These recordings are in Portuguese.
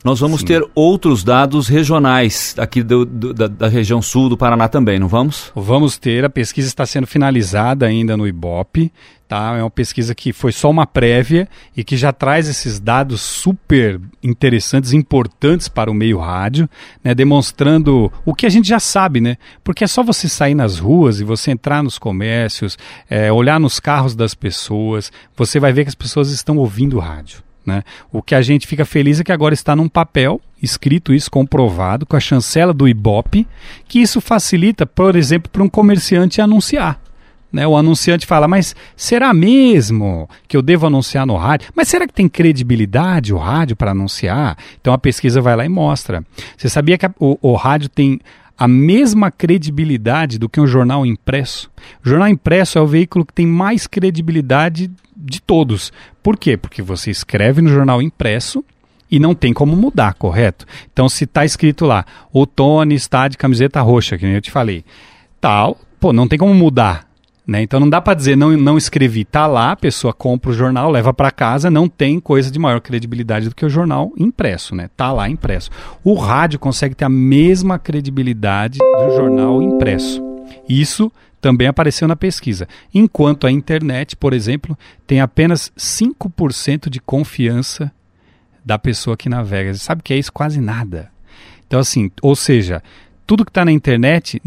Nós vamos ter outros dados regionais aqui da região sul do Paraná também, não vamos? Vamos ter, a pesquisa está sendo finalizada ainda no IBOP, tá? É uma pesquisa que foi só uma prévia e que já traz esses dados super interessantes, importantes para o meio rádio, né? Demonstrando o que a gente já sabe, né? Porque é só você sair nas ruas e você entrar nos comércios, olhar nos carros das pessoas, você vai ver que as pessoas estão ouvindo rádio. Né? O que a gente fica feliz é que agora está num papel, escrito isso, comprovado, com a chancela do IBOP, que isso facilita, por exemplo, para um comerciante anunciar. Né? O anunciante fala, mas será mesmo que eu devo anunciar no rádio? Mas será que tem credibilidade o rádio para anunciar? Então a pesquisa vai lá e mostra. Você sabia que o rádio tem a mesma credibilidade do que um jornal impresso? O jornal impresso é o veículo que tem mais credibilidade de todos. Por quê? Porque você escreve no jornal impresso e não tem como mudar, correto? Então, se está escrito lá, o Tony está de camiseta roxa, que nem eu te falei, tal, não tem como mudar. Né? Então, não dá para dizer, não escrevi, está lá, a pessoa compra o jornal, leva para casa, não tem coisa de maior credibilidade do que o jornal impresso, né? Está lá impresso. O rádio consegue ter a mesma credibilidade do jornal impresso. Isso também apareceu na pesquisa. Enquanto a internet, por exemplo, tem apenas 5% de confiança da pessoa que navega. Você sabe o que é isso? Quase nada. Então, assim, ou seja, tudo que está na internet,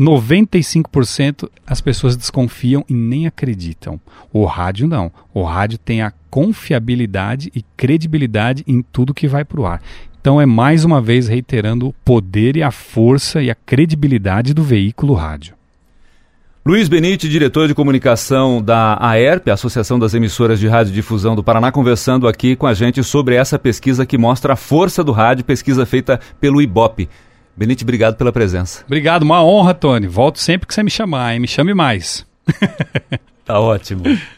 95% as pessoas desconfiam e nem acreditam. O rádio não. O rádio tem a confiabilidade e credibilidade em tudo que vai para o ar. Então, é mais uma vez reiterando o poder e a força e a credibilidade do veículo rádio. Luiz Benite, diretor de comunicação da AERP, Associação das Emissoras de Radiodifusão do Paraná, conversando aqui com a gente sobre essa pesquisa que mostra a força do rádio, pesquisa feita pelo IBOP. Benite, obrigado pela presença. Obrigado, uma honra, Tony. Volto sempre que você me chamar, hein? Me chame mais. Tá ótimo.